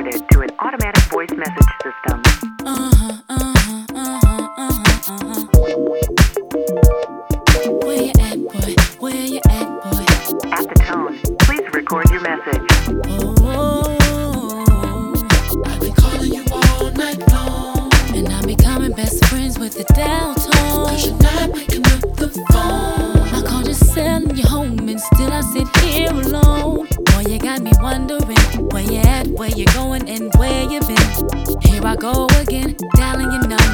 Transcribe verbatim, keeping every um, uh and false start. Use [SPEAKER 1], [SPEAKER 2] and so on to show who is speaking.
[SPEAKER 1] forwarded to an automatic voice message system.
[SPEAKER 2] Uh-huh, uh-huh, uh-huh, uh-huh, uh-huh. Where you at, boy? Where you at, boy?
[SPEAKER 1] At the tone, please record your message.
[SPEAKER 2] Oh, I've been calling you all night long, and I'm becoming best friends with the dial tone. Cause you're not picking up the phone. I called your cell and you're home, and still I sit here alone. Boy, you got me wondering where you at, where you going, and where you been. Here I go again, dialing your number.